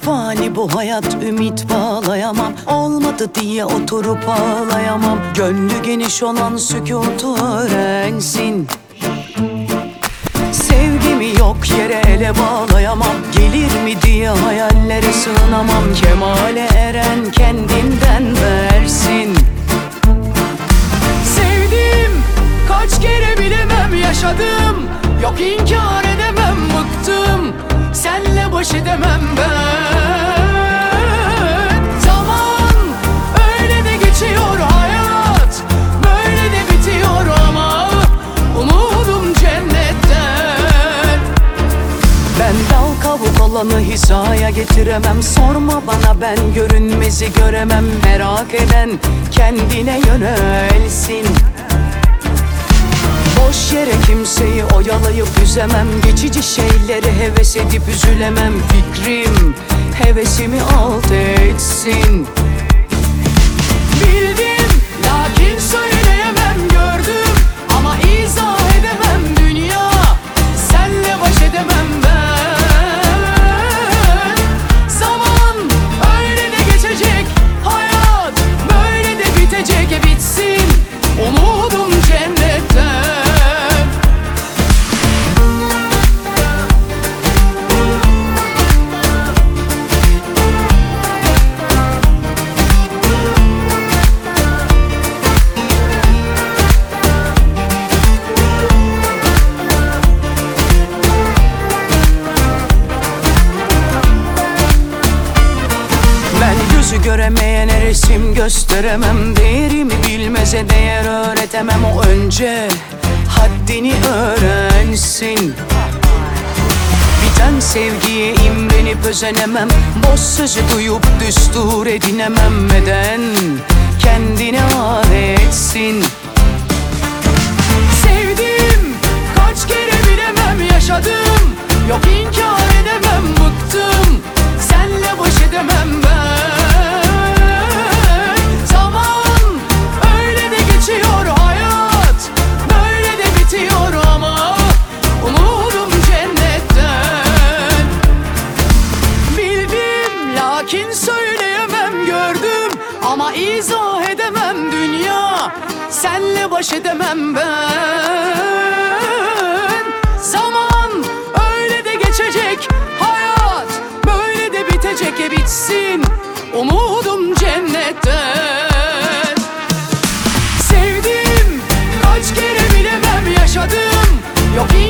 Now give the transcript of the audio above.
Fani bu hayat, ümit bağlayamam. Olmadı diye oturup ağlayamam. Gönlü geniş olan sükutu öğrensin. Sevgimi yok yere ele bağlayamam. Gelir mi diye hayallere sığınamam. Kemale eren kendinden versin. Sevdim, kaç kere bilemem yaşadım. Yok inkar edemem, bıktım. Senle baş edemem ben. Zaman öyle de geçiyor hayat, böyle de bitiyor ama umudum cennetten. Ben dal kavuk olanı hizaya getiremem. Sorma bana, ben görünmezi göremem. Merak eden kendine yönelsin. Boş yere kimseyi oyalayıp üzemem. Geçici şeyleri heves edip üzülemem. Fikrim hevesimi alt etsin. Bildim, lakin söyleyemem. Gördüm ama izah edemem. Dünya, senle baş edemem ben. Zaman öyle de geçecek, hayat böyle de bitecek. Bitsin umudum cennetten. Gözü göremeyene resim gösteremem. Değerimi bilmeze değer öğretemem. O önce haddini öğrensin. Biten sevgiye imrenip özenemem. Boş sözü duyup düstur edinemem. Neden kendine var etsin. Sevdim, kaç kere bilemem yaşadım. Yok inkar edemem, bıktım. Senle baş edemem ben. Lakin söyleyemem, gördüm ama izah edemem. Dünya, senle baş edemem ben. Zaman öyle de geçecek, hayat böyle de bitecek. Bitsin umudum cennetten. Sevdim, kaç kere bilemem yaşadım. Yok